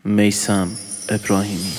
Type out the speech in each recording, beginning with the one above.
میثم ابراهیمی.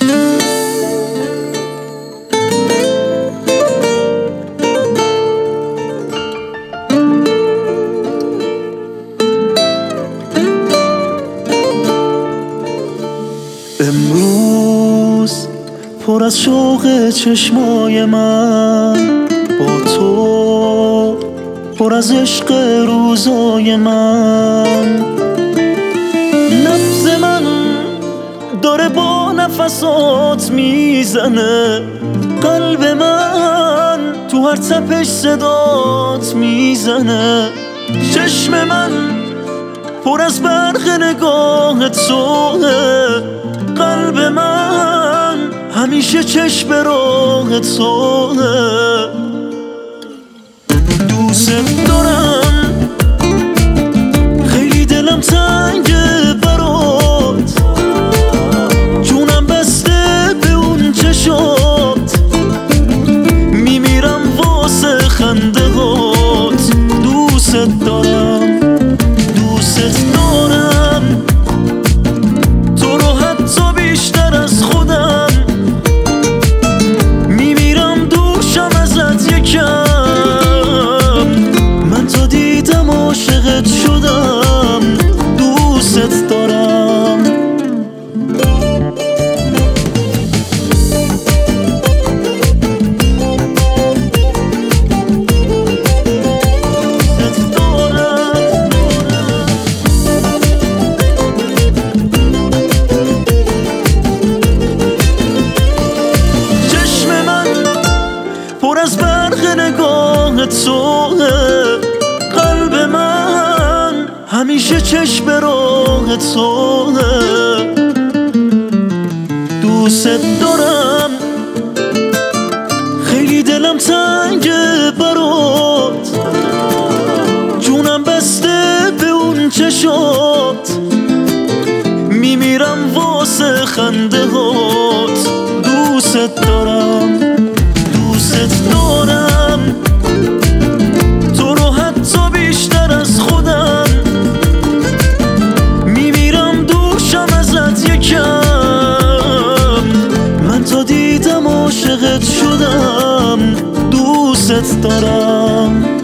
امروز پر از شوق چشمای من، با تو پر از عشق روزای من. نبض من داره با نفسات میزنه، قلب من تو هر تپش صدات میزنه. چشم من پر از برق نگاه توه، قلب من همیشه چشم راه توه. دوست دارم، خیلی دلم تنگه برات، جونم بسته به اون چشات، میمیرم واسه خنده هات. دوست دارم، دوست دارم تو رو حتی بیشتر از خودم، میمیرم دوشم ازت یکم. من تا دیدم عاشقت شدم. دوست دارم، پر از برق نگاه توه، قلب من همیشه چشم راه توه. دوست دارم، خیلی دلم تنگه برات، جونم بسته به اون چشات، میمیرم واسه خنده هات. دوست دارم، دوست دارم تو رو حتی بیشتر از خودم، میمیرم دوشم ازت یکم. من تا دیدم عاشقت شدم. دوست دارم.